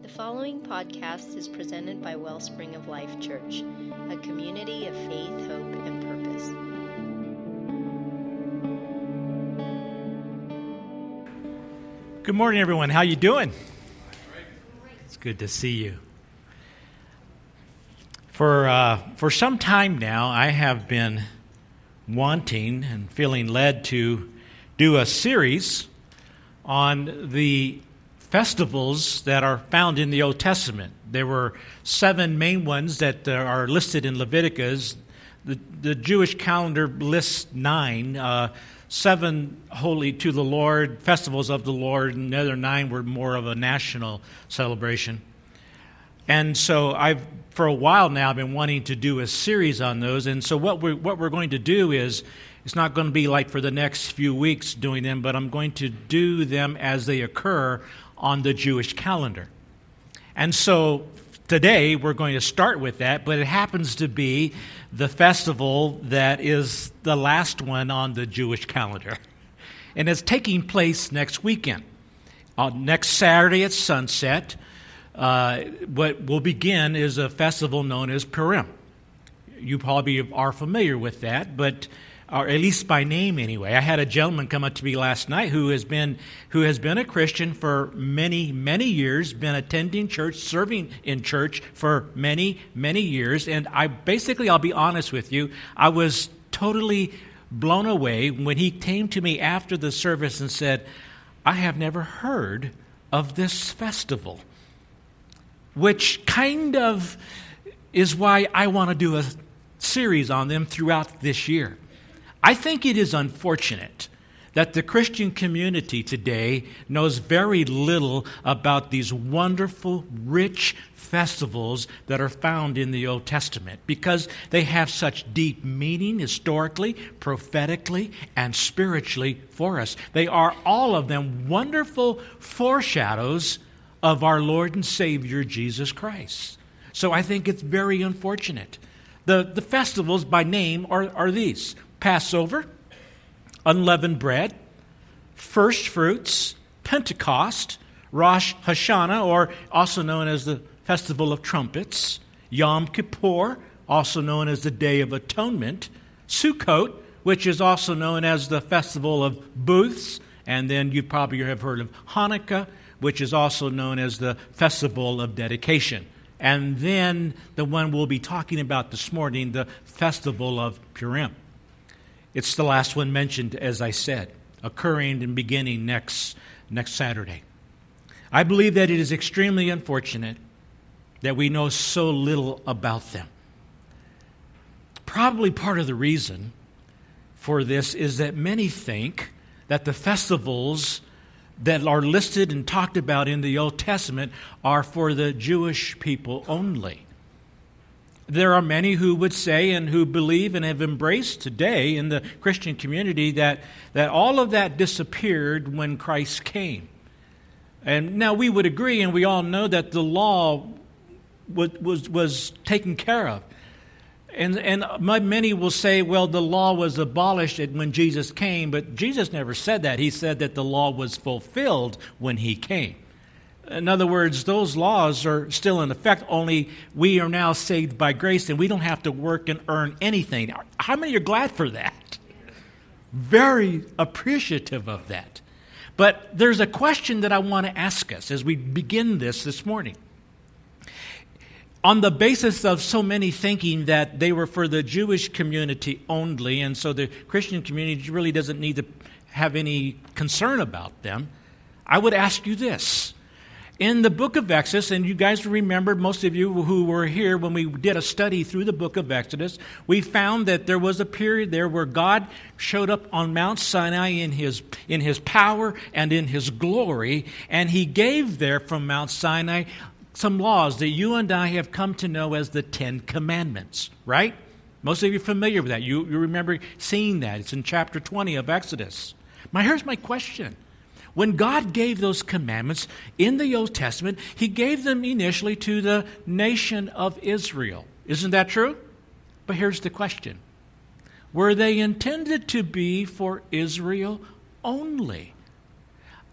The following podcast is presented by Wellspring of Life Church, a community of faith, hope, and purpose. Good morning, everyone. How you doing? It's good to see you. For some time now, I have been wanting and feeling led to do a series on the festivals that are found in the Old Testament. There were 7 main ones that are listed in Leviticus. The Jewish calendar lists 9, 7 holy to the Lord, festivals of the Lord, and the other 9 were more of a national celebration. And so for a while now, I've been wanting to do a series on those. And so what we're going to do is, it's not going to be like for the next few weeks doing them, but I'm going to do them as they occur on the Jewish calendar. And so today we're going to start with that, but it happens to be the festival that is the last one on the Jewish calendar. And it's taking place next weekend. Next Saturday at sunset, what will begin is a festival known as Purim. You probably are familiar with that, but or at least by name anyway. I had a gentleman come up to me last night who has been a Christian for many, many years, been attending church, serving in church for many, many years. And I'll be honest with you, I was totally blown away when he came to me after the service and said, I have never heard of this festival, which kind of is why I want to do a series on them throughout this year. I think it is unfortunate that the Christian community today knows very little about these wonderful, rich festivals that are found in the Old Testament because they have such deep meaning historically, prophetically, and spiritually for us. They are all of them wonderful foreshadows of our Lord and Savior Jesus Christ. So I think it's very unfortunate. The festivals by name are these: Passover, unleavened bread, first fruits, Pentecost, Rosh Hashanah, or also known as the Festival of Trumpets, Yom Kippur, also known as the Day of Atonement, Sukkot, which is also known as the Festival of Booths, and then you probably have heard of Hanukkah, which is also known as the Festival of Dedication. And then the one we'll be talking about this morning, the Festival of Purim. It's the last one mentioned, as I said, occurring and beginning next Saturday. I believe that it is extremely unfortunate that we know so little about them. Probably part of the reason for this is that many think that the festivals that are listed and talked about in the Old Testament are for the Jewish people only. There are many who would say and who believe and have embraced today in the Christian community that all of that disappeared when Christ came. And now we would agree, and we all know that the law was taken care of. And many will say, well, the law was abolished when Jesus came, but Jesus never said that. He said that the law was fulfilled when he came. In other words, those laws are still in effect, only we are now saved by grace and we don't have to work and earn anything. How many are glad for that? Very appreciative of that. But there's a question that I want to ask us as we begin this morning. On the basis of so many thinking that they were for the Jewish community only, and so the Christian community really doesn't need to have any concern about them, I would ask you this. In the book of Exodus, and you guys remember, most of you who were here when we did a study through the book of Exodus, we found that there was a period there where God showed up on Mount Sinai in his power and in his glory, and he gave there from Mount Sinai some laws that you and I have come to know as the 10 Commandments, right? Most of you are familiar with that. You remember seeing that. It's in chapter 20 of Exodus. Now, here's my question. When God gave those commandments in the Old Testament, he gave them initially to the nation of Israel. Isn't that true? But here's the question. Were they intended to be for Israel only?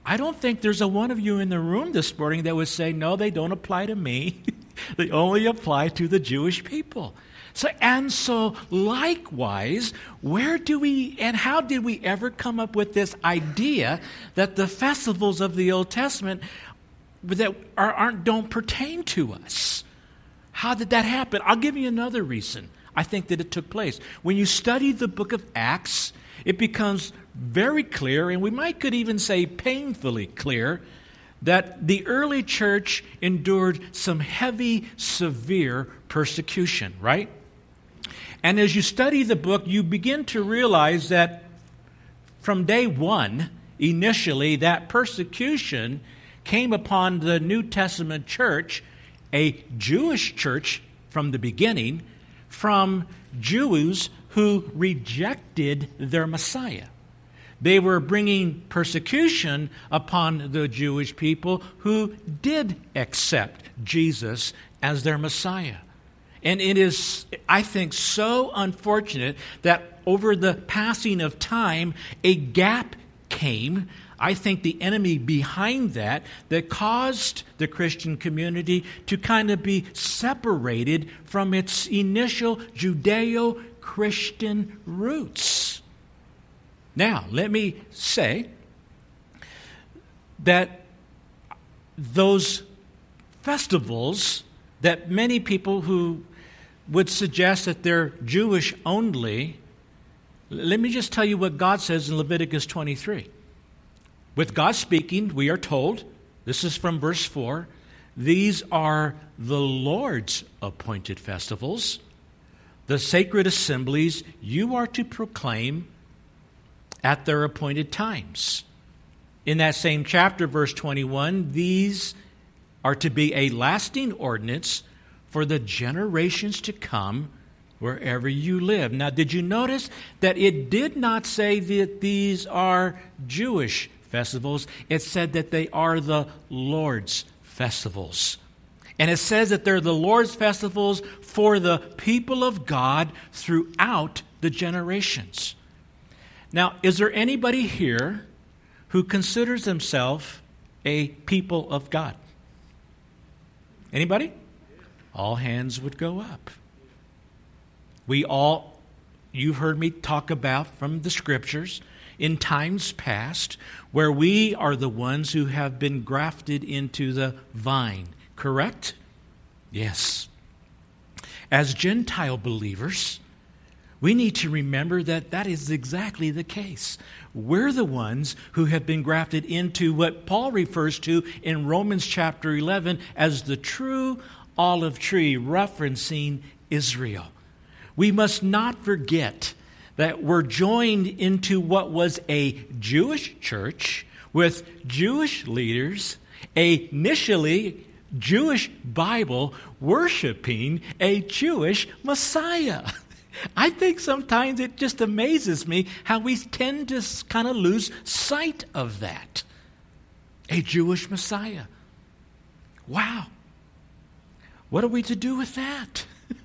I don't think there's a one of you in the room this morning that would say, no, they don't apply to me. They only apply to the Jewish people. So likewise, where do we and how did we ever come up with this idea that the festivals of the Old Testament don't pertain to us? How did that happen? I'll give you another reason I think that it took place. When you study the book of Acts, it becomes very clear, and we could even say painfully clear, that the early church endured some heavy, severe persecution, right? And as you study the book, you begin to realize that from day one, initially, that persecution came upon the New Testament church, a Jewish church from the beginning, from Jews who rejected their Messiah. They were bringing persecution upon the Jewish people who did accept Jesus as their Messiah. And it is, I think, so unfortunate that over the passing of time, a gap came. I think the enemy behind that caused the Christian community to kind of be separated from its initial Judeo-Christian roots. Now, let me say that those festivals that many people who would suggest that they're Jewish only, let me just tell you what God says in Leviticus 23. With God speaking, we are told, this is from verse 4, these are the Lord's appointed festivals, the sacred assemblies you are to proclaim at their appointed times. In that same chapter, verse 21, these are to be a lasting ordinance for the generations to come wherever you live. Now, did you notice that it did not say that these are Jewish festivals? It said that they are the Lord's festivals. And it says that they're the Lord's festivals for the people of God throughout the generations. Now, is there anybody here who considers themselves a people of God? Anybody? All hands would go up. You've heard me talk about from the Scriptures in times past where we are the ones who have been grafted into the vine, correct? Yes. As Gentile believers, we need to remember that that is exactly the case. We're the ones who have been grafted into what Paul refers to in Romans chapter 11 as the true olive tree, referencing Israel. We must not forget that we're joined into what was a Jewish church with Jewish leaders, a initially Jewish Bible worshiping a Jewish Messiah. I think sometimes it just amazes me how we tend to kind of lose sight of that. A Jewish Messiah. Wow. What are we to do with that?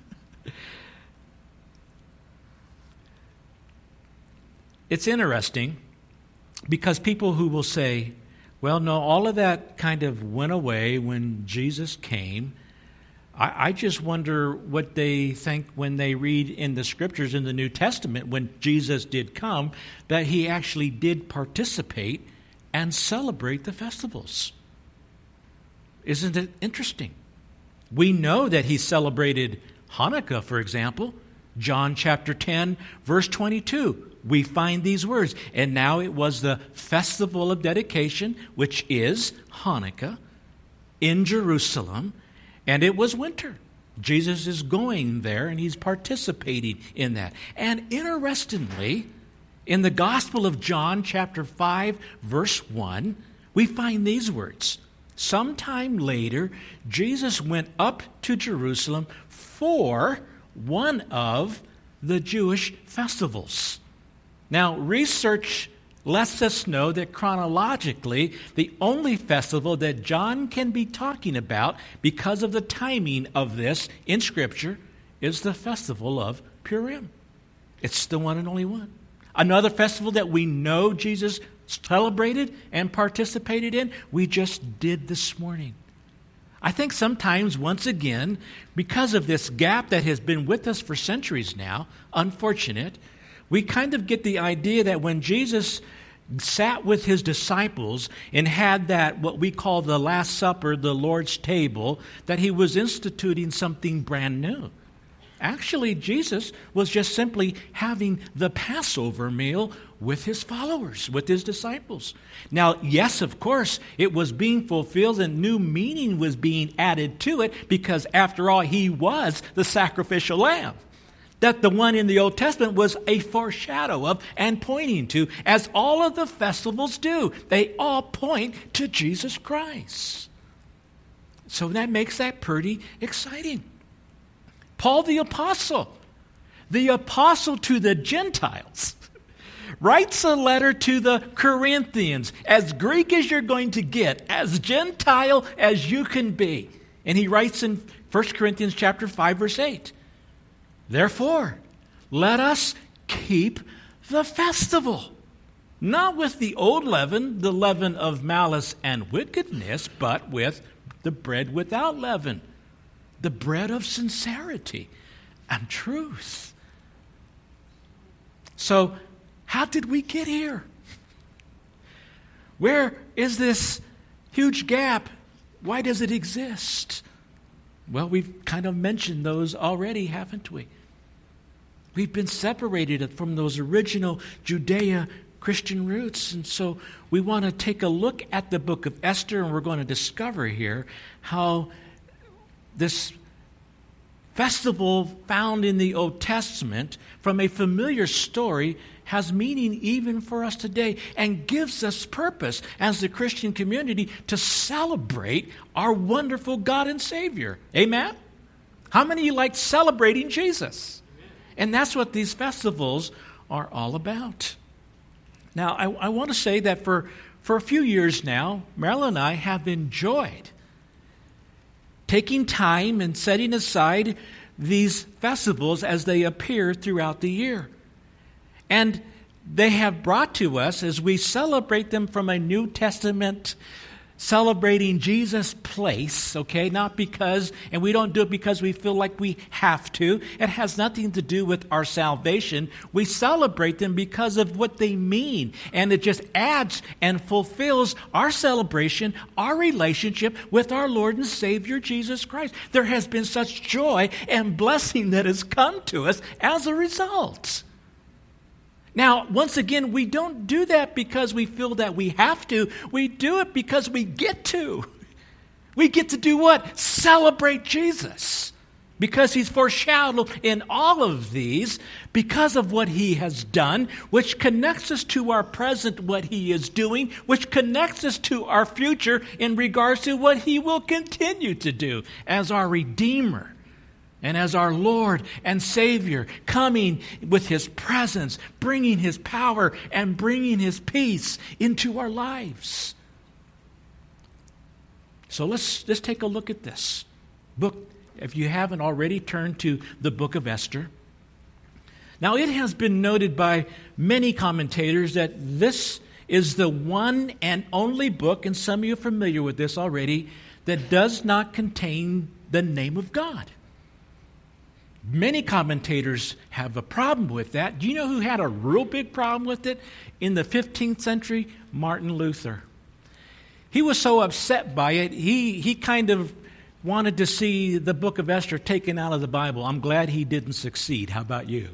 It's interesting because people who will say, well, no, all of that kind of went away when Jesus came. I just wonder what they think when they read in the Scriptures in the New Testament when Jesus did come, that he actually did participate and celebrate the festivals. Isn't it interesting? We know that he celebrated Hanukkah, for example. John chapter 10, verse 22. We find these words. And now it was the festival of dedication, which is Hanukkah, in Jerusalem, and it was winter. Jesus is going there, and he's participating in that. And interestingly, in the Gospel of John chapter 5, verse 1, we find these words. Sometime later, Jesus went up to Jerusalem for one of the Jewish festivals. Now, research lets us know that chronologically, the only festival that John can be talking about because of the timing of this in Scripture is the festival of Purim. It's the one and only one. Another festival that we know Jesus celebrated and participated in? We just did this morning. I think sometimes, once again, because of this gap that has been with us for centuries now, unfortunate, we kind of get the idea that when Jesus sat with his disciples and had that, what we call the Last Supper, the Lord's table, that he was instituting something brand new. Actually, Jesus was just simply having the Passover meal with his followers, with his disciples. Now, yes, of course, it was being fulfilled and new meaning was being added to it because, after all, he was the sacrificial lamb that the one in the Old Testament was a foreshadow of and pointing to, as all of the festivals do. They all point to Jesus Christ. So that makes that pretty exciting. Paul the apostle to the Gentiles, writes a letter to the Corinthians, as Greek as you're going to get, as Gentile as you can be. And he writes in 1 Corinthians chapter 5, verse 8, therefore, let us keep the festival, not with the old leaven, the leaven of malice and wickedness, but with the bread without leaven, the bread of sincerity and truth. So, how did we get here? Where is this huge gap? Why does it exist? Well, we've kind of mentioned those already, haven't we? We've been separated from those original Judeo-Christian roots, and so we want to take a look at the book of Esther, and we're going to discover here how this festival found in the Old Testament from a familiar story has meaning even for us today and gives us purpose as the Christian community to celebrate our wonderful God and Savior. Amen? How many of you like celebrating Jesus? And that's what these festivals are all about. Now, I want to say that for a few years now, Marilyn and I have enjoyed taking time and setting aside these festivals as they appear throughout the year. And they have brought to us, as we celebrate them from a New Testament celebrating Jesus place, okay, not because, and we don't do it because we feel like we have to. It has nothing to do with our salvation. We celebrate them because of what they mean, and it just adds and fulfills our celebration, our relationship with our Lord and Savior Jesus Christ. There has been such joy and blessing that has come to us as a result. Now, once again, we don't do that because we feel that we have to. We do it because we get to. We get to do what? Celebrate Jesus. Because he's foreshadowed in all of these because of what he has done, which connects us to our present, what he is doing, which connects us to our future in regards to what he will continue to do as our Redeemer. And as our Lord and Savior, coming with his presence, bringing his power and bringing his peace into our lives. So let's take a look at this book. If you haven't already, turn to the book of Esther. Now, it has been noted by many commentators that this is the one and only book, and some of you are familiar with this already, that does not contain the name of God. Many commentators have a problem with that. Do you know who had a real big problem with it? In the 15th century, Martin Luther. He was so upset by it, he kind of wanted to see the book of Esther taken out of the Bible. I'm glad he didn't succeed. How about you?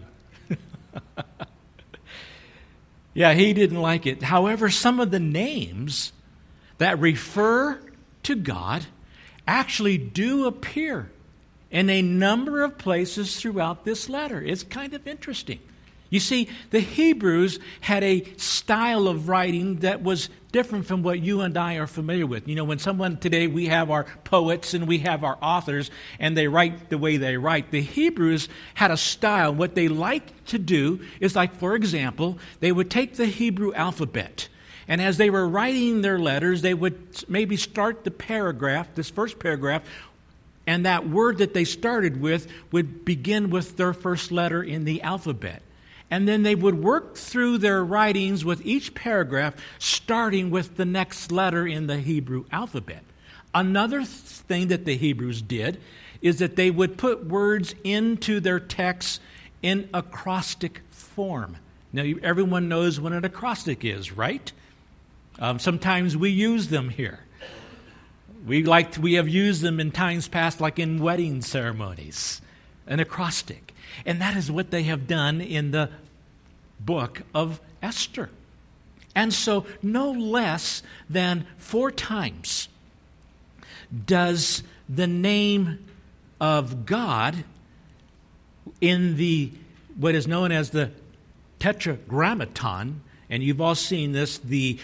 Yeah, he didn't like it. However, some of the names that refer to God actually do appear in a number of places throughout this letter. It's kind of interesting. You see, the Hebrews had a style of writing that was different from what you and I are familiar with. You know, when someone today, we have our poets and we have our authors, and they write the way they write. The Hebrews had a style. What they liked to do is, like, for example, they would take the Hebrew alphabet, and as they were writing their letters, they would maybe start the paragraph, this first paragraph, and that word that they started with would begin with their first letter in the alphabet. And then they would work through their writings with each paragraph, starting with the next letter in the Hebrew alphabet. Another thing that the Hebrews did is that they would put words into their texts in acrostic form. Now, everyone knows what an acrostic is, right? Sometimes we use them here. We have used them in times past, like in wedding ceremonies, an acrostic. And that is what they have done in the book of Esther. And so, no less than 4 times does the name of God in what is known as the Tetragrammaton, and you've all seen this, the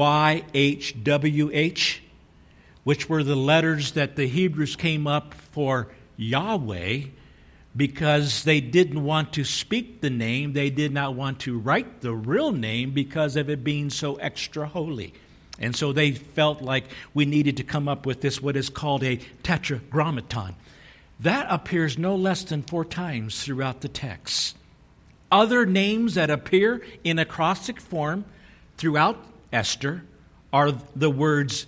YHWH, which were the letters that the Hebrews came up for Yahweh, because they didn't want to speak the name. They did not want to write the real name because of it being so extra holy. And so they felt like we needed to come up with this, what is called a tetragrammaton. That appears no less than 4 times throughout the text. Other names that appear in acrostic form throughout Esther are the words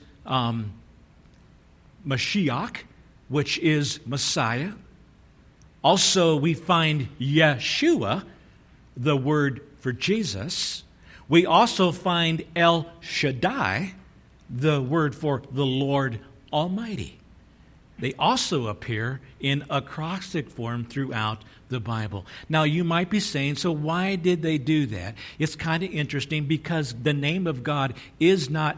Mashiach, which is Messiah. Also, we find Yeshua, the word for Jesus. We also find El Shaddai, the word for the Lord Almighty. They also appear in acrostic form throughout the Bible. Now, you might be saying, so why did they do that? It's kind of interesting because the name of God is not,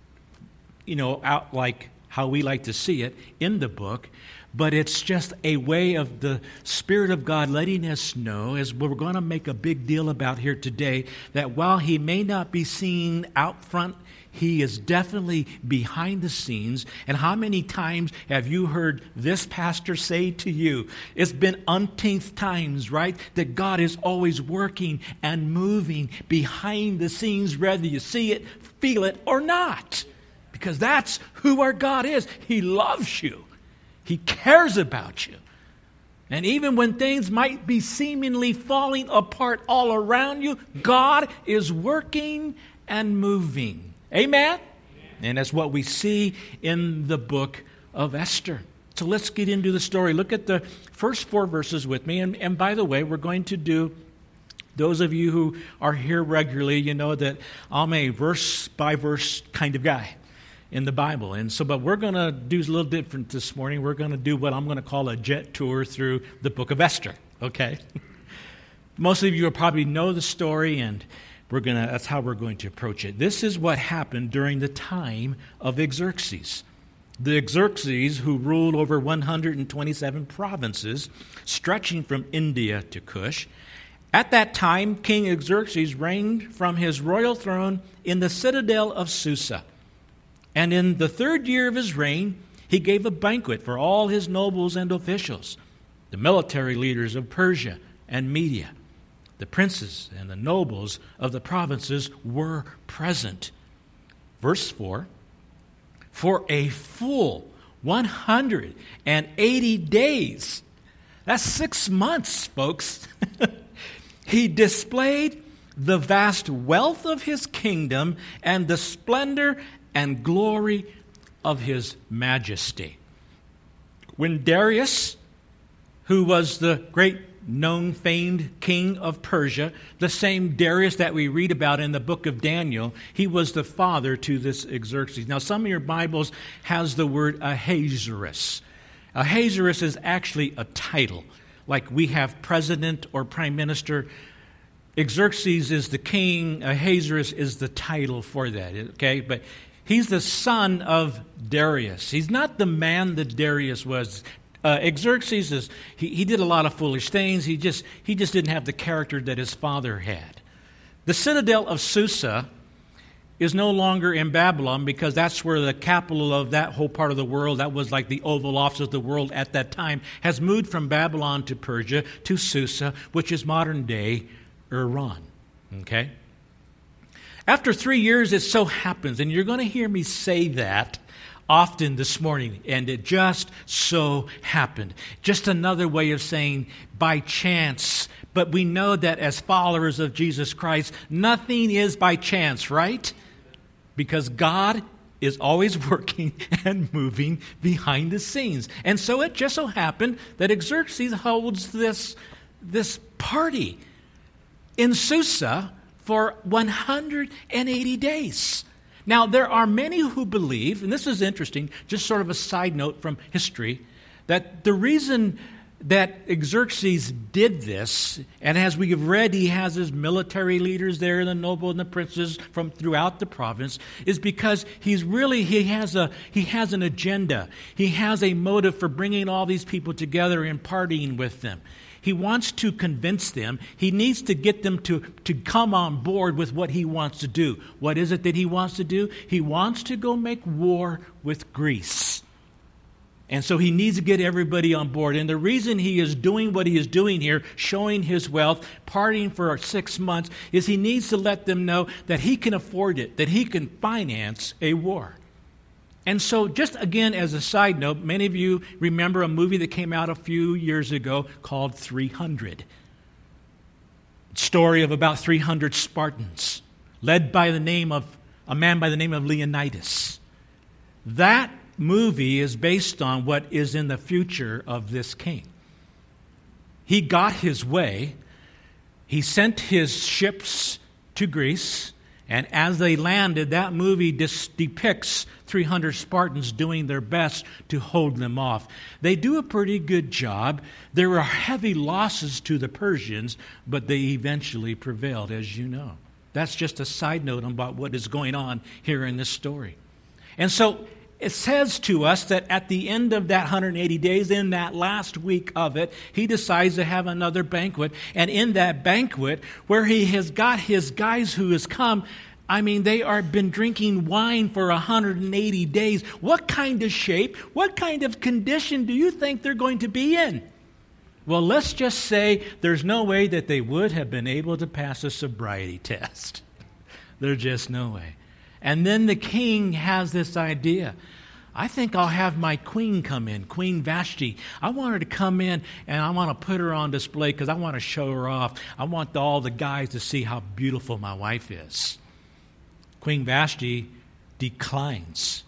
out like how we like to see it in the book, but it's just a way of the Spirit of God letting us know, as we're going to make a big deal about here today, that while He may not be seen out front, He is definitely behind the scenes. And how many times have you heard this pastor say to you, it's been umpteenth times, right, that God is always working and moving behind the scenes, whether you see it, feel it, or not. Because that's who our God is. He loves you. He cares about you. And even when things might be seemingly falling apart all around you, God is working and moving. Amen? Amen? And that's what we see in the book of Esther. So let's get into the story. Look at the first 4 verses with me. And by the way, we're going to do, those of you who are here regularly, you know that I'm a verse-by-verse kind of guy in the Bible. And so, but we're going to do a little different this morning. We're going to do what I'm going to call a jet tour through the book of Esther, okay? Most of you will probably know the story, and that's how we're going to approach it. This is what happened during the time of Xerxes. The Xerxes, who ruled over 127 provinces, stretching from India to Cush. At that time, King Xerxes reigned from his royal throne in the citadel of Susa. And in the 3rd year of his reign, he gave a banquet for all his nobles and officials, the military leaders of Persia and Media. The princes and the nobles of the provinces were present. Verse 4, for a full 180 days, that's 6 months, folks, he displayed the vast wealth of his kingdom and the splendor and glory of his majesty. When Darius, who was the great known famed king of Persia, the same Darius that we read about in the book of Daniel, he was the father to this Xerxes. Now, some of your Bibles has the word Ahasuerus. Ahasuerus is actually a title, like we have president or prime minister. Xerxes is the king. Ahasuerus is the title for that, okay? But he's the son of Darius. He's not the man that Darius was. Xerxes is he did a lot of foolish things. He just didn't have the character that his father had. The citadel of Susa is no longer in Babylon because that's where the capital of that whole part of the world, that was like the Oval Office of the world at that time, has moved from Babylon to Persia to Susa, which is modern-day Iran. Okay? After 3 years, it so happens, and you're going to hear me say that often this morning, and it just so happened. Just another way of saying by chance. But we know that as followers of Jesus Christ, nothing is by chance, right? Because God is always working and moving behind the scenes. And so it just so happened that Xerxes holds this party in Susa for 180 days. Now, there are many who believe, and this is interesting, just sort of a side note from history, that the reason that Xerxes did this, and as we have read, he has his military leaders there, the noble and the princes from throughout the province, is because he has an agenda. He has a motive for bringing all these people together and partying with them. He wants to convince them. He needs to get them to come on board with what he wants to do. What is it that he wants to do? He wants to go make war with Greece. And so he needs to get everybody on board. And the reason he is doing what he is doing here, showing his wealth, partying for 6 months, is he needs to let them know that he can afford it, that he can finance a war. And so just again as a side note, many of you remember a movie that came out a few years ago called 300. Story of about 300 Spartans, led by a man by the name of Leonidas. That movie is based on what is in the future of this king. He got his way. He sent his ships to Greece, and as they landed, that movie depicts 300 Spartans doing their best to hold them off. They do a pretty good job. There were heavy losses to the Persians, but they eventually prevailed, as you know. That's just a side note about what is going on here in this story. And so it says to us that at the end of that 180 days, in that last week of it, he decides to have another banquet. And in that banquet, where he has got his guys who has come, they are been drinking wine for 180 days. What kind of shape, what kind of condition do you think they're going to be in? Well, let's just say there's no way that they would have been able to pass a sobriety test. There's just no way. And then the king has this idea. I think I'll have my queen come in, Queen Vashti. I want her to come in, and I want to put her on display because I want to show her off. I want all the guys to see how beautiful my wife is. Queen Vashti declines.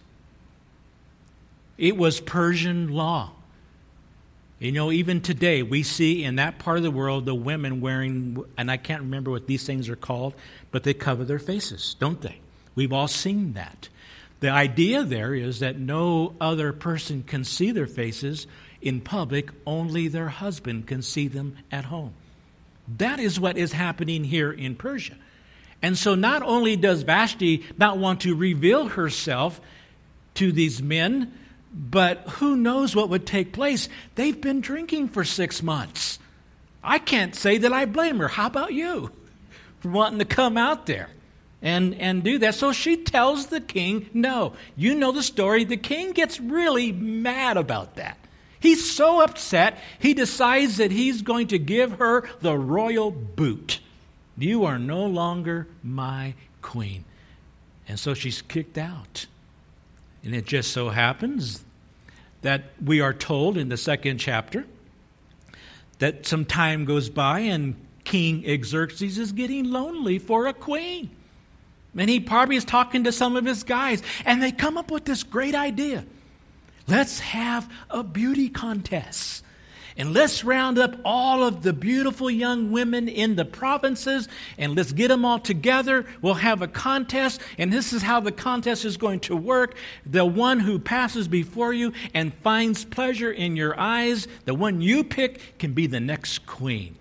It was Persian law. Even today, we see in that part of the world the women wearing, and I can't remember what these things are called, but they cover their faces, don't they? We've all seen that. The idea there is that no other person can see their faces in public, only their husband can see them at home. That is what is happening here in Persia. And so not only does Vashti not want to reveal herself to these men, but who knows what would take place. They've been drinking for 6 months. I can't say that I blame her. How about you for wanting to come out there and do that? So she tells the king no. You know the story. The king gets really mad about that. He's so upset, he decides that he's going to give her the royal boot. You are no longer my queen. And so she's kicked out. And it just so happens that we are told in the 2nd chapter that some time goes by and King Xerxes is getting lonely for a queen. And he probably is talking to some of his guys, and they come up with this great idea. Let's have a beauty contest. And let's round up all of the beautiful young women in the provinces, and let's get them all together. We'll have a contest, and this is how the contest is going to work. The one who passes before you and finds pleasure in your eyes, the one you pick, can be the next queen.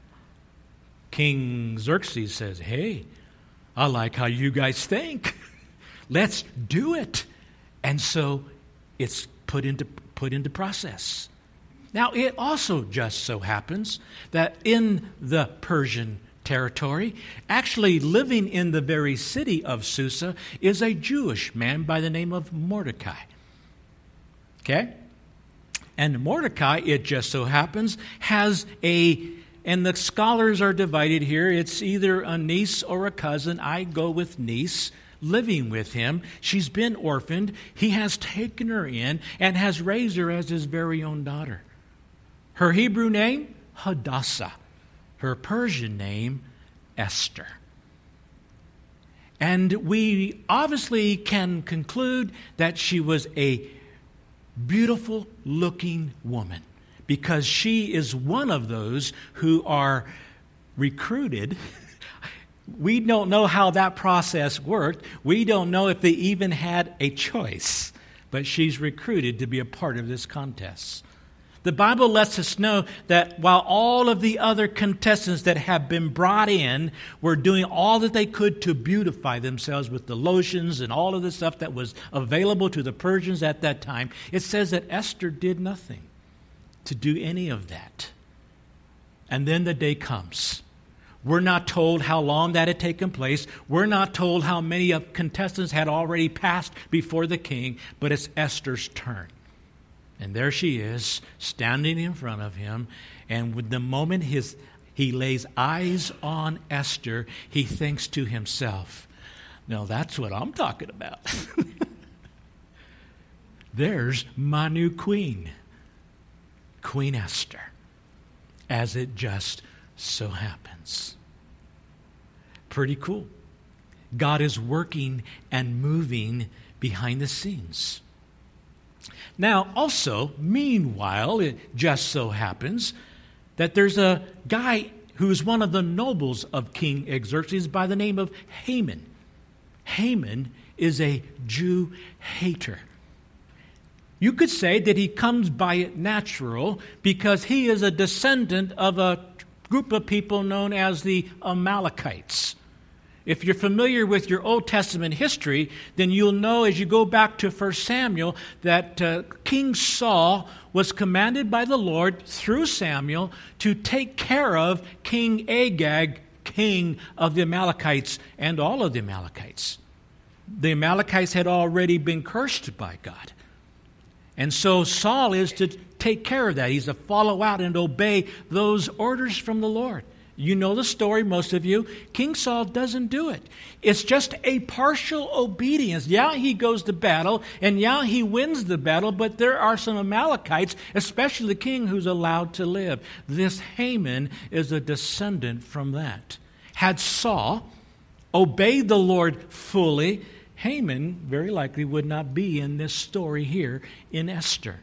King Xerxes says, hey, I like how you guys think. Let's do it. And so it's put into process. Now, it also just so happens that in the Persian territory, actually living in the very city of Susa, is a Jewish man by the name of Mordecai. Okay? And Mordecai, it just so happens, has and the scholars are divided here, it's either a niece or a cousin. I go with niece. living with him. She's been orphaned. He has taken her in and has raised her as his very own daughter. Her Hebrew name, Hadassah. Her Persian name, Esther. And we obviously can conclude that she was a beautiful-looking woman, because she is one of those who are recruited. We don't know how that process worked. We don't know if they even had a choice, but she's recruited to be a part of this contest. The Bible lets us know that while all of the other contestants that have been brought in were doing all that they could to beautify themselves with the lotions and all of the stuff that was available to the Persians at that time, it says that Esther did nothing to do any of that. And then the day comes. We're not told how long that had taken place. We're not told how many of contestants had already passed before the king, but it's Esther's turn. And there she is, standing in front of him, and with the moment he lays eyes on Esther, he thinks to himself, "Now that's what I'm talking about." There's my new queen, Queen Esther, as it just so happens. Pretty cool. God is working and moving behind the scenes. Now, also, meanwhile, it just so happens that there's a guy who's one of the nobles of King Xerxes by the name of Haman. Haman is a Jew hater. You could say that he comes by it natural because he is a descendant of a group of people known as the Amalekites. If you're familiar with your Old Testament history, then you'll know as you go back to 1 Samuel that King Saul was commanded by the Lord through Samuel to take care of King Agag, king of the Amalekites, and all of the Amalekites. The Amalekites had already been cursed by God. And so Saul is to take care of that. He's to follow out and obey those orders from the Lord. You know the story, most of you. King Saul doesn't do it. It's just a partial obedience. Yeah, he goes to battle, and yeah, he wins the battle, but there are some Amalekites, especially the king, who's allowed to live. This Haman is a descendant from that. Had Saul obeyed the Lord fully, Haman very likely would not be in this story here in Esther.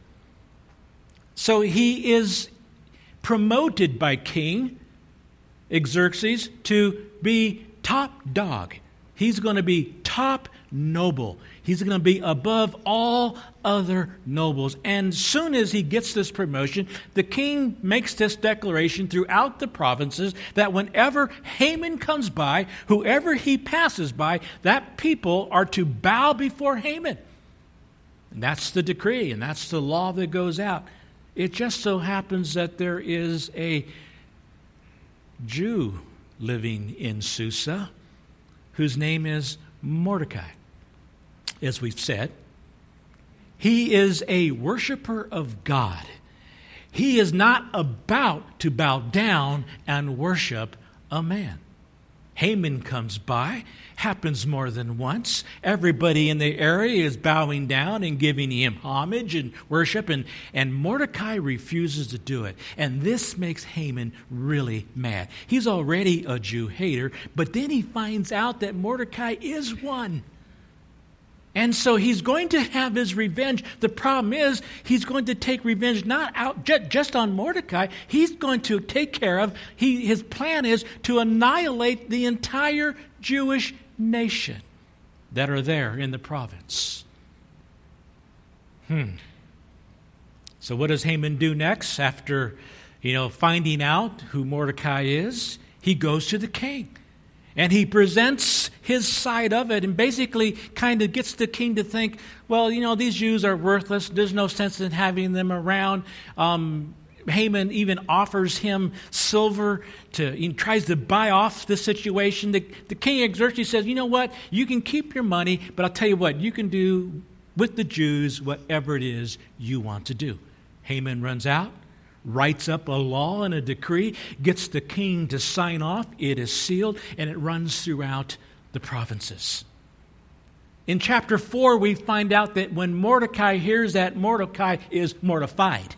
So he is promoted by King Xerxes to be top dog. He's going to be top noble. He's going to be above all other nobles. And soon as he gets this promotion, the king makes this declaration throughout the provinces that whenever Haman comes by, whoever he passes by, that people are to bow before Haman. And that's the decree, and that's the law that goes out. It just so happens that there is a Jew living in Susa whose name is Mordecai. As we've said, he is a worshiper of God. He is not about to bow down and worship a man. Haman comes by, happens more than once. Everybody in the area is bowing down and giving him homage and worship, and Mordecai refuses to do it. And this makes Haman really mad. He's already a Jew hater, but then he finds out that Mordecai is one. And so he's going to have his revenge. The problem is he's going to take revenge not out just on Mordecai. He's going to take care of, his plan is to annihilate the entire Jewish nation that are there in the province. So what does Haman do next after, finding out who Mordecai is? He goes to the king. And he presents his side of it and basically kind of gets the king to think, well, these Jews are worthless. There's no sense in having them around. Haman even offers him silver he tries to buy off the situation. The king Xerxes says, you know what? You can keep your money, but I'll tell you what, you can do with the Jews whatever it is you want to do. Haman runs out, writes up a law and a decree, gets the king to sign off. It is sealed, and it runs throughout the provinces. In chapter 4, we find out that when Mordecai hears that, Mordecai is mortified.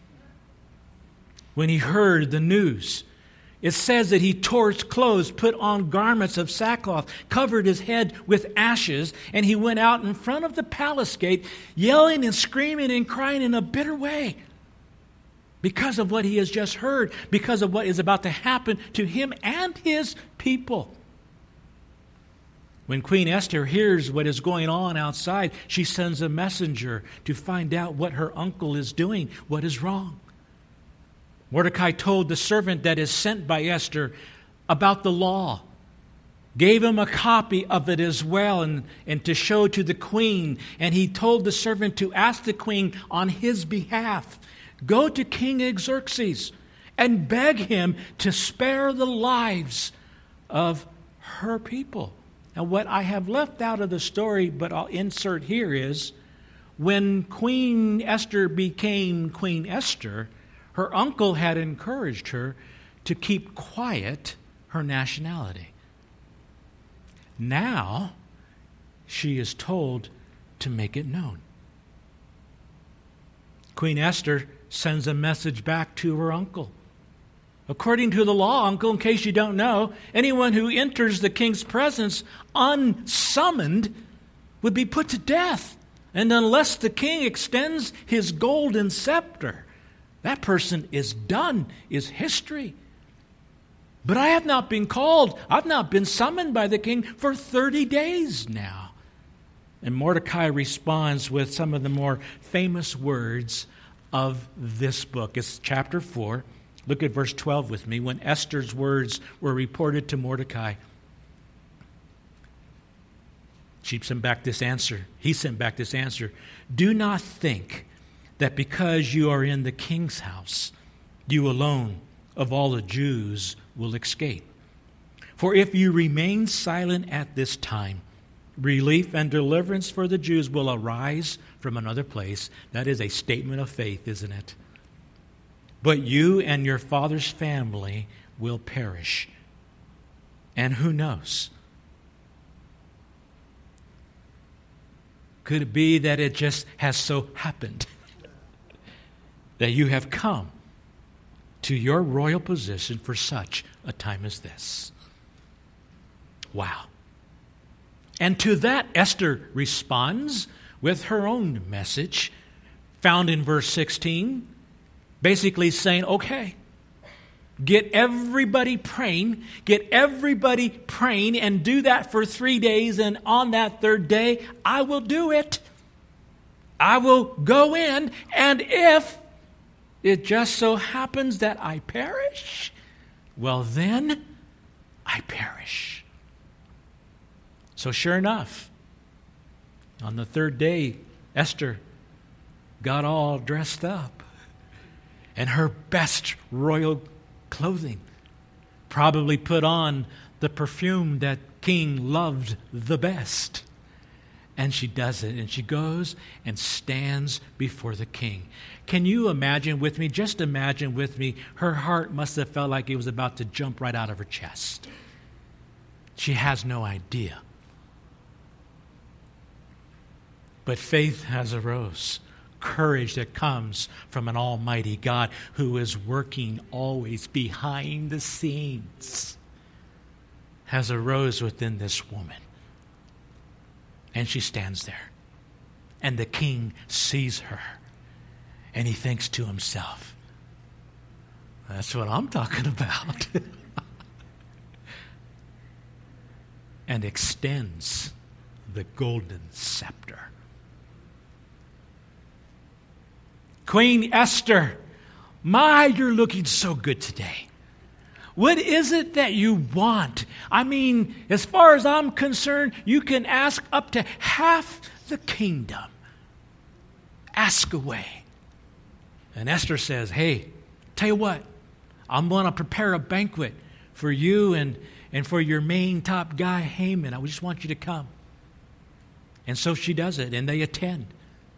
When he heard the news, it says that he tore his clothes, put on garments of sackcloth, covered his head with ashes, and he went out in front of the palace gate, yelling and screaming and crying in a bitter way because of what he has just heard, because of what is about to happen to him and his people. When Queen Esther hears what is going on outside, she sends a messenger to find out what her uncle is doing, what is wrong. Mordecai told the servant that is sent by Esther about the law, gave him a copy of it as well and to show to the queen. And he told the servant to ask the queen on his behalf, go to King Xerxes and beg him to spare the lives of her people. And what I have left out of the story, but I'll insert here, is when Queen Esther became Queen Esther, her uncle had encouraged her to keep quiet her nationality. Now, she is told to make it known. Queen Esther sends a message back to her uncle. According to the law, uncle, in case you don't know, anyone who enters the king's presence unsummoned would be put to death. And unless the king extends his golden scepter, that person is done, is history. But I have not been called. I've not been summoned by the king for 30 days now. And Mordecai responds with some of the more famous words of this book. It's chapter 4. Look at verse 12 with me. When Esther's words were reported to Mordecai, he sent back this answer. Do not think that because you are in the king's house, you alone of all the Jews will escape. For if you remain silent at this time, relief and deliverance for the Jews will arise from another place. That is a statement of faith, isn't it? But you and your father's family will perish. And who knows? Could it be that it just has so happened that you have come to your royal position for such a time as this? Wow. And to that, Esther responds with her own message, found in verse 16, basically saying, okay, get everybody praying, and do that for 3 days, and on that third day, I will do it. I will go in, and if it just so happens that I perish, well then, I perish. So sure enough, on the third day, Esther got all dressed up in her best royal clothing, probably put on the perfume that King loved the best. And she does it, and she goes and stands before the king. Can you imagine with me, just imagine with me, her heart must have felt like it was about to jump right out of her chest. She has no idea. But faith has arose. Courage that comes from an almighty God who is working always behind the scenes has arose within this woman. And she stands there. And the king sees her. And he thinks to himself, that's what I'm talking about. And extends the golden scepter. Queen Esther, you're looking so good today. What is it that you want? I mean, as far as I'm concerned, you can ask up to half the kingdom. Ask away. And Esther says, hey, tell you what, I'm going to prepare a banquet for you and for your main top guy, Haman. I just want you to come. And so she does it, and they attend.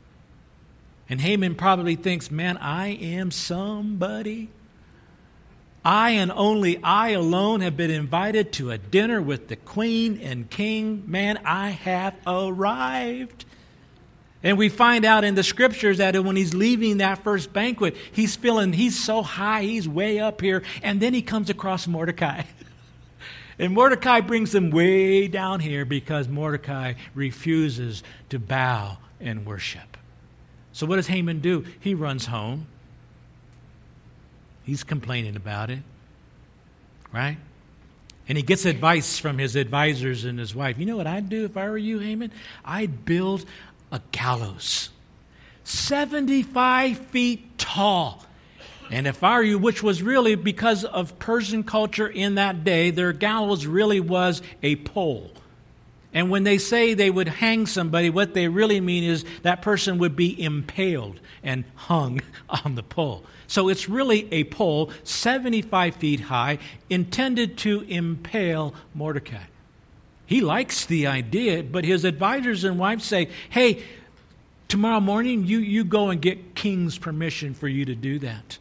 And Haman probably thinks, man, I am somebody. I and only I alone have been invited to a dinner with the queen and king. Man, I have arrived. And we find out in the scriptures that when he's leaving that first banquet, he's so high, he's way up here. And then he comes across Mordecai. And Mordecai brings him way down here because Mordecai refuses to bow and worship. So what does Haman do? He runs home. He's complaining about it, right? And he gets advice from his advisors and his wife. You know what I'd do if I were you, Haman? I'd build a gallows, 75 feet tall. And if I were you, which was really because of Persian culture in that day, their gallows really was a pole. And when they say they would hang somebody, what they really mean is that person would be impaled and hung on the pole. So it's really a pole 75 feet high intended to impale Mordecai. He likes the idea, but his advisors and wives say, hey, tomorrow morning you go and get king's permission for you to do that.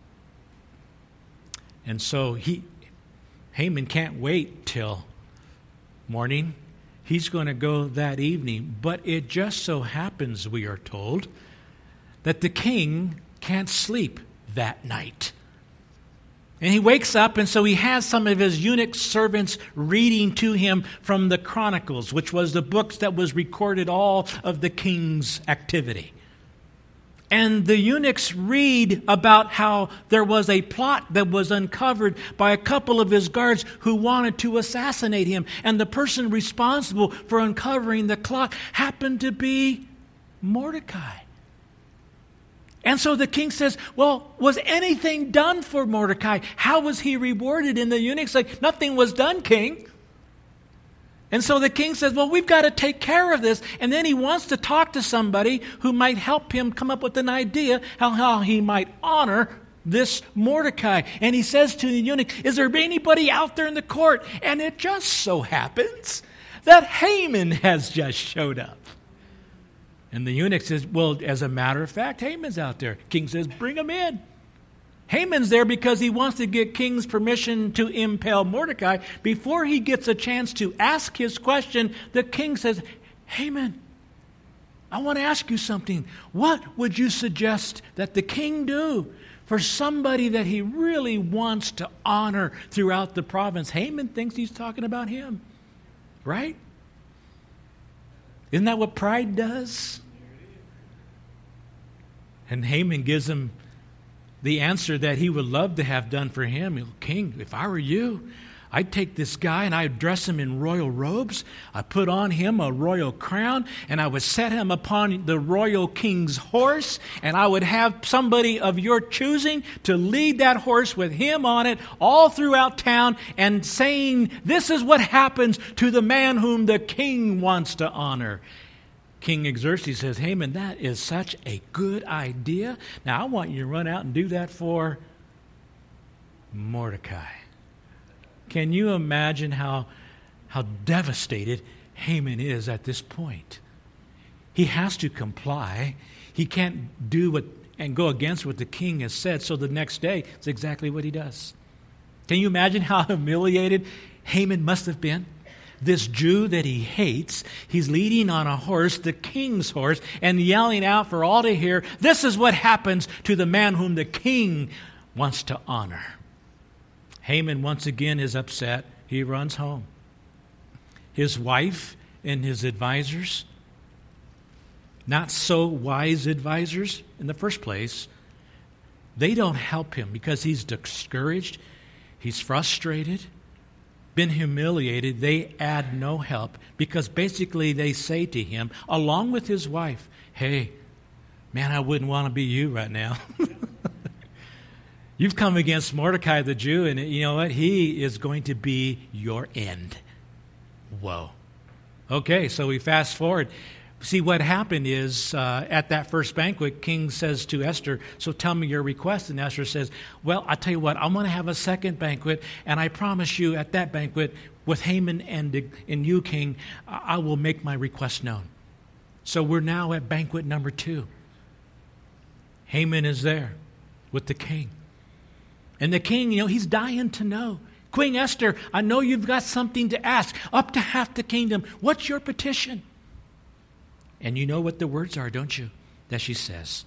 And so Haman can't wait till morning. He's going to go that evening. But it just so happens, we are told, that the king can't sleep that night. And he wakes up, and so he has some of his eunuch servants reading to him from the Chronicles, which was the books that was recorded all of the king's activity. And the eunuchs read about how there was a plot that was uncovered by a couple of his guards who wanted to assassinate him. And the person responsible for uncovering the plot happened to be Mordecai. And so the king says, well, was anything done for Mordecai? How was he rewarded? And the eunuch's like, nothing was done, king. And so the king says, well, we've got to take care of this. And then he wants to talk to somebody who might help him come up with an idea how he might honor this Mordecai. And he says to the eunuch, is there anybody out there in the court? And it just so happens that Haman has just showed up. And the eunuch says, well, as a matter of fact, Haman's out there. King says, bring him in. Haman's there because he wants to get king's permission to impale Mordecai. Before he gets a chance to ask his question, the king says, Haman, I want to ask you something. What would you suggest that the king do for somebody that he really wants to honor throughout the province? Haman thinks he's talking about him, right? Isn't that what pride does? And Haman gives him the answer that he would love to have done for him. King, if I were you, I'd take this guy and I'd dress him in royal robes. I'd put on him a royal crown and I would set him upon the royal king's horse, and I would have somebody of your choosing to lead that horse with him on it all throughout town and saying, this is what happens to the man whom the king wants to honor. King Xerxes says, Haman, that is such a good idea. Now, I want you to run out and do that for Mordecai. Can you imagine how devastated Haman is at this point? He has to comply. He can't do and go against what the king has said. So the next day, it's exactly what he does. Can you imagine how humiliated Haman must have been? This Jew that he hates, he's leading on a horse, the king's horse, and yelling out for all to hear, this is what happens to the man whom the king wants to honor. Haman once again is upset. He runs home. His wife and his advisors, not so wise advisors in the first place, they don't help him because he's discouraged, he's frustrated, been humiliated. They add no help because basically they say to him, along with his wife, hey, man, I wouldn't want to be you right now. You've come against Mordecai the Jew, and you know what? He is going to be your end. Whoa. Okay, so we fast forward. See, what happened is at that first banquet, King says to Esther, so tell me your request. And Esther says, well, I'll tell you what, I'm going to have a second banquet, and I promise you at that banquet with Haman and you, King, I will make my request known. So we're now at banquet number 2. Haman is there with the king. And the king, he's dying to know. Queen Esther, I know you've got something to ask. Up to half the kingdom. What's your petition? And you know what the words are, don't you? That she says.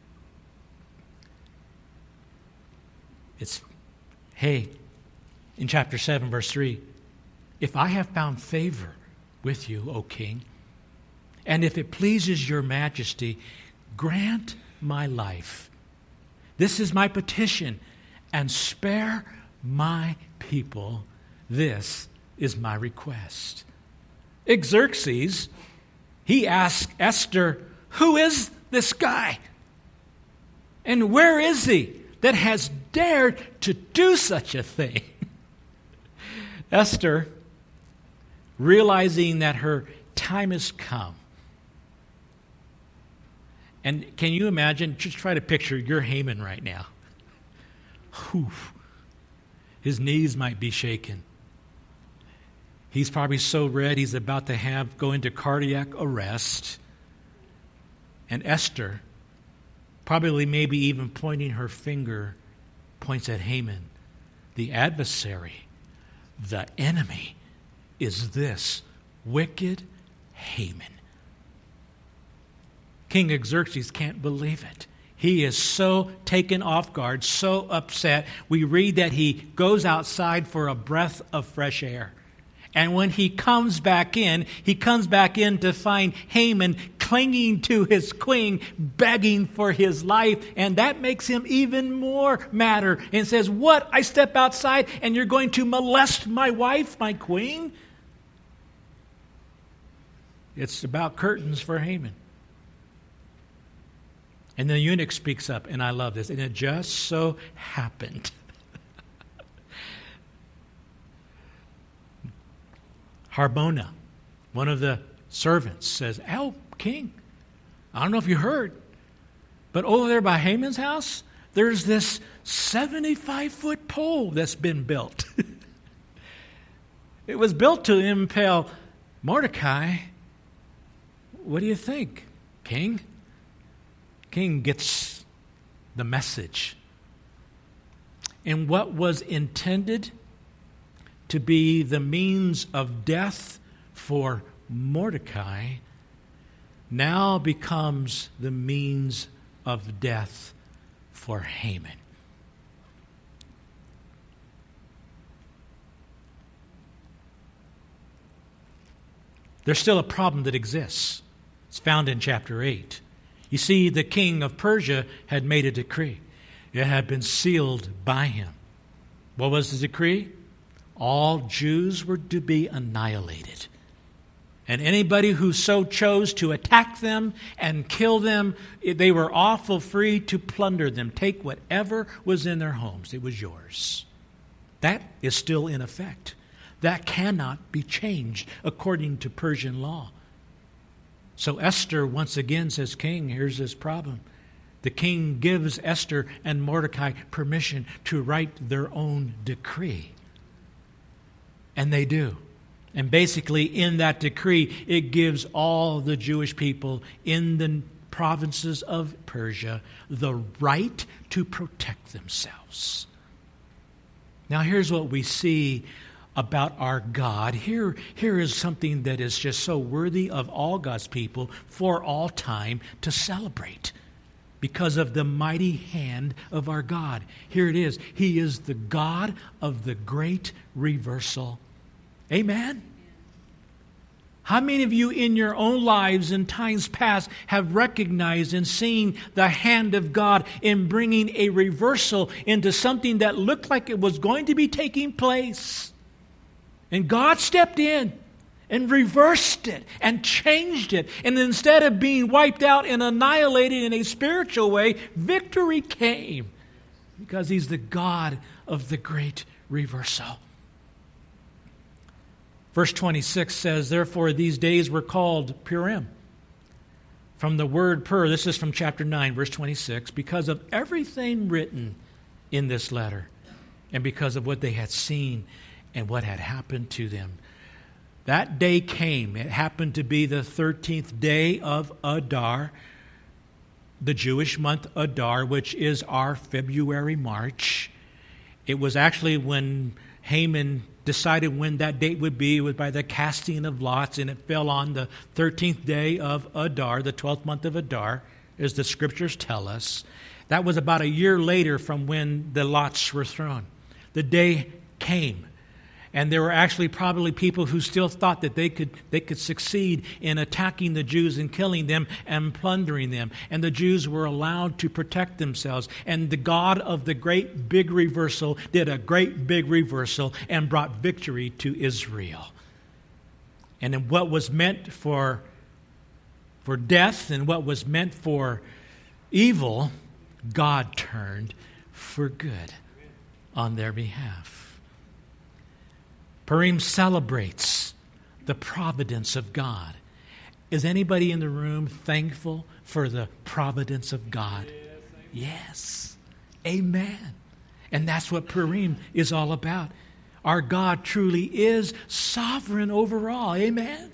It's, hey, in chapter 7, verse 3, if I have found favor with you, O king, and if it pleases your majesty, grant my life. This is my petition, and spare my people. This is my request. Xerxes, he asked Esther, who is this guy? And where is he that has dared to do such a thing? Esther, realizing that her time has come. And can you imagine, just try to picture your Haman right now. Whew. His knees might be shaken. He's probably so red he's about to go into cardiac arrest. And Esther, probably maybe even pointing her finger, points at Haman. The adversary, the enemy, is this wicked Haman. King Xerxes can't believe it. He is so taken off guard, so upset. We read that he goes outside for a breath of fresh air. And when he comes back in to find Haman clinging to his queen, begging for his life. And that makes him even more madder and says, what? I step outside and you're going to molest my wife, my queen? It's about curtains for Haman. And the eunuch speaks up, and I love this. And it just so happened. Harbona, one of the servants, says, "Oh, king, I don't know if you heard, but over there by Haman's house, there's this 75-foot pole that's been built." It was built to impale Mordecai. What do you think, king? King gets the message. And what was intended to be the means of death for Mordecai now becomes the means of death for Haman. There's still a problem that exists. It's found in chapter 8. You see, the king of Persia had made a decree. It had been sealed by him. What was the decree? All Jews were to be annihilated. And anybody who so chose to attack them and kill them, they were awful free to plunder them. Take whatever was in their homes. It was yours. That is still in effect. That cannot be changed according to Persian law. So Esther once again says, "King, here's this problem." The king gives Esther and Mordecai permission to write their own decree. And they do. And basically in that decree, it gives all the Jewish people in the provinces of Persia the right to protect themselves. Now here's what we see about our God. Here is something that is just so worthy of all God's people for all time to celebrate because of the mighty hand of our God. Here it is. He is the God of the great reversal. Amen? How many of you in your own lives in times past have recognized and seen the hand of God in bringing a reversal into something that looked like it was going to be taking place? And God stepped in and reversed it and changed it. And instead of being wiped out and annihilated in a spiritual way, victory came because He's the God of the great reversal. Verse 26 says, "Therefore these days were called Purim." From the word pur, this is from chapter 9, verse 26, because of everything written in this letter and because of what they had seen and what had happened to them. That day came. It happened to be the 13th day of Adar, the Jewish month Adar, which is our February, March. It was actually when Haman decided when that date would be. It was by the casting of lots, and it fell on the 13th day of Adar, the 12th month of Adar, as the scriptures tell us. That was about a year later from when the lots were thrown. The day came, and there were actually probably people who still thought that they could succeed in attacking the Jews and killing them and plundering them. And the Jews were allowed to protect themselves. And the God of the great big reversal did a great big reversal and brought victory to Israel. And then what was meant for death and what was meant for evil, God turned for good on their behalf. Purim celebrates the providence of God. Is anybody in the room thankful for the providence of God? Yes. Amen. And that's what Purim is all about. Our God truly is sovereign over all. Amen.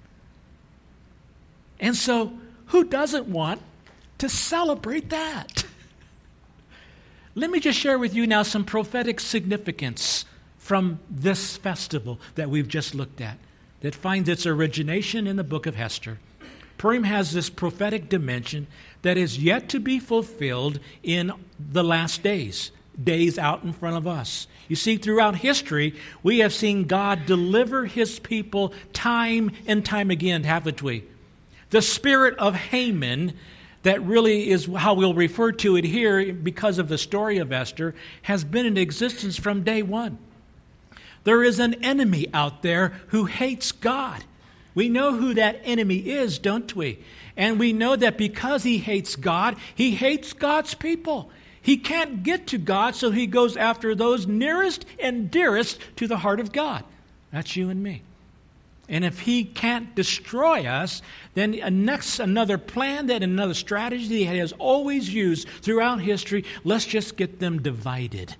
And so, who doesn't want to celebrate that? Let me just share with you now some prophetic significance from this festival that we've just looked at, that finds its origination in the book of Esther. Purim has this prophetic dimension that is yet to be fulfilled in the last days out in front of us. You see, throughout history, we have seen God deliver His people time and time again, haven't we? The spirit of Haman, that really is how we'll refer to it here because of the story of Esther, has been in existence from day one. There is an enemy out there who hates God. We know who that enemy is, don't we? And we know that because he hates God, he hates God's people. He can't get to God, so he goes after those nearest and dearest to the heart of God. That's you and me. And if he can't destroy us, then another plan, another strategy he has always used throughout history, let's just get them divided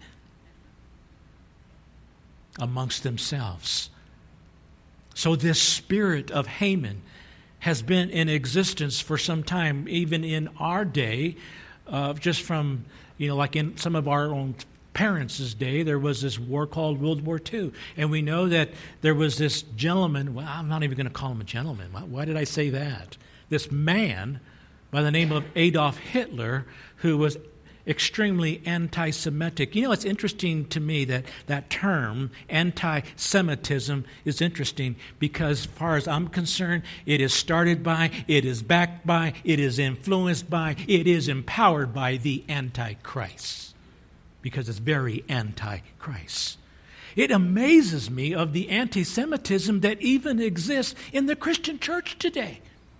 amongst themselves. So this spirit of Haman has been in existence for some time, even in our day, just from, like in some of our own parents' day, there was this war called World War II. And we know that there was this gentleman, well, I'm not even going to call him a gentleman. Why did I say that? This man by the name of Adolf Hitler, who was extremely anti-Semitic. It's interesting to me that term, anti-Semitism, is interesting because as far as I'm concerned, it is started by, it is backed by, it is influenced by, it is empowered by the Antichrist because it's very anti-Christ. It amazes me of the anti-Semitism that even exists in the Christian church today.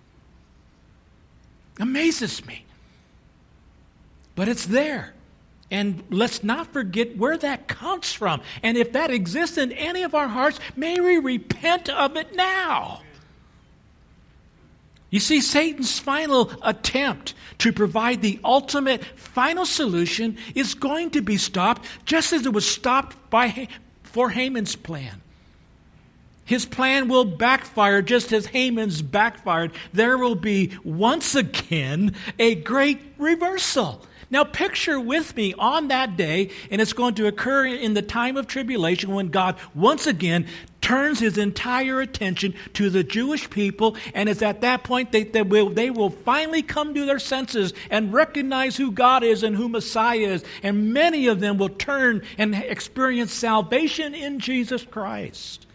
Amazes me. But it's there. And let's not forget where that comes from. And if that exists in any of our hearts, may we repent of it now. You see, Satan's final attempt to provide the ultimate final solution is going to be stopped just as it was stopped for Haman's plan. His plan will backfire just as Haman's backfired. There will be once again a great reversal. Now picture with me on that day, and it's going to occur in the time of tribulation when God once again turns His entire attention to the Jewish people, and it's at that point they will finally come to their senses and recognize who God is and who Messiah is, and many of them will turn and experience salvation in Jesus Christ.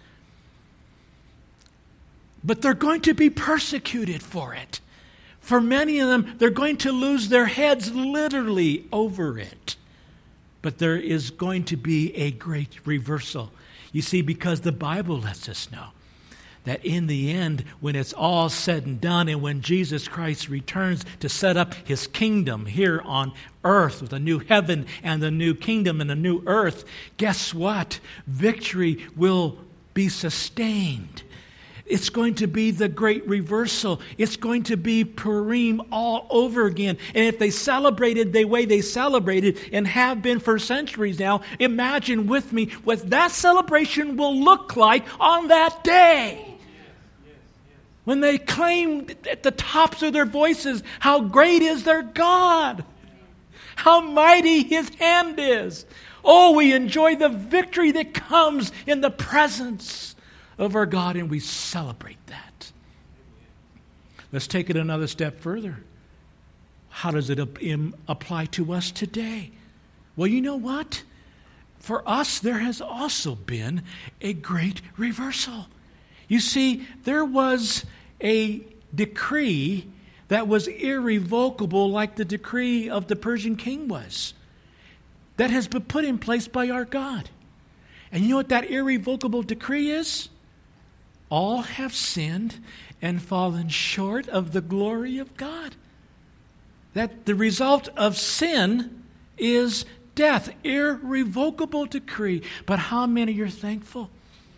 But they're going to be persecuted for it. For many of them, they're going to lose their heads literally over it. But there is going to be a great reversal. You see, because the Bible lets us know that in the end, when it's all said and done, and when Jesus Christ returns to set up His kingdom here on earth with a new heaven and the new kingdom and a new earth, guess what? Victory will be sustained. It's going to be the great reversal. It's going to be Purim all over again. And if they celebrated the way they celebrated and have been for centuries now, imagine with me what that celebration will look like on that day. When they claim at the tops of their voices how great is their God, how mighty His hand is. Oh, we enjoy the victory that comes in the presence of our God, and we celebrate that. Let's take it another step further. How does it apply to us today? Well, you know what? For us, there has also been a great reversal. You see, there was a decree that was irrevocable, like the decree of the Persian king was, that has been put in place by our God. And you know what that irrevocable decree is? All have sinned and fallen short of the glory of God. That the result of sin is death, irrevocable decree. But how many are thankful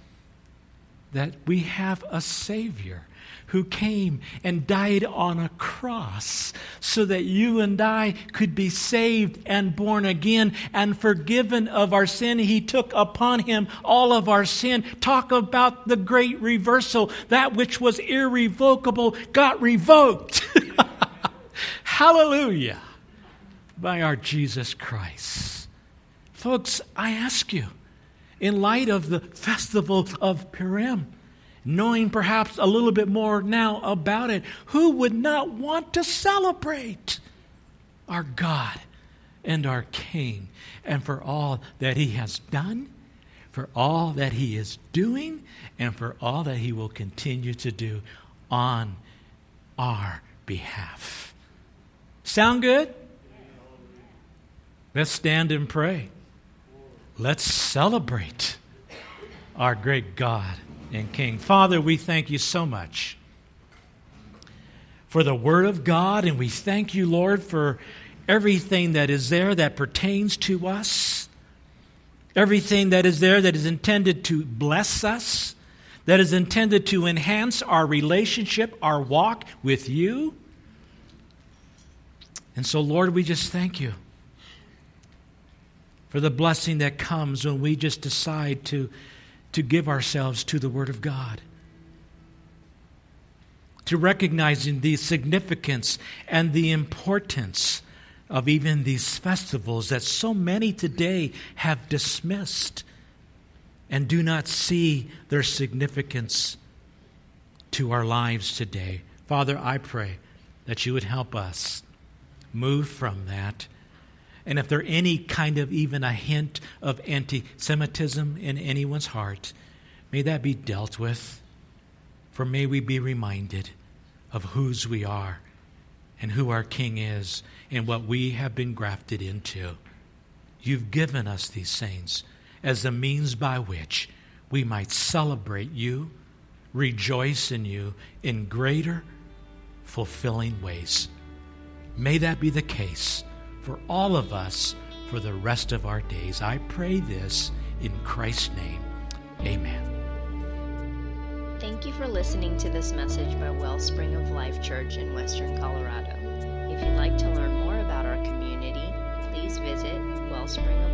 that we have a Savior who came and died on a cross so that you and I could be saved and born again and forgiven of our sin. He took upon him all of our sin. Talk about the great reversal. That which was irrevocable got revoked. Hallelujah. By our Jesus Christ. Folks, I ask you, in light of the festival of Purim, knowing perhaps a little bit more now about it, who would not want to celebrate our God and our King, and for all that He has done, for all that He is doing, and for all that He will continue to do on our behalf? Sound good? Let's stand and pray. Let's celebrate our great God and King. Father, we thank you so much for the Word of God, and we thank you, Lord, for everything that is there that pertains to us, everything that is there that is intended to bless us, that is intended to enhance our relationship, our walk with you. And so, Lord, we just thank you for the blessing that comes when we just decide to give ourselves to the Word of God, to recognizing the significance and the importance of even these festivals that so many today have dismissed and do not see their significance to our lives today. Father, I pray that you would help us move from that. And if there any kind of even a hint of anti-Semitism in anyone's heart, may that be dealt with. For may we be reminded of whose we are and who our King is and what we have been grafted into. You've given us these things as the means by which we might celebrate you, rejoice in you in greater, fulfilling ways. May that be the case for all of us for the rest of our days. I pray this in Christ's name. Amen. Thank you for listening to this message by Wellspring of Life Church in Western Colorado. If you'd like to learn more about our community, please visit wellspringoflife.org.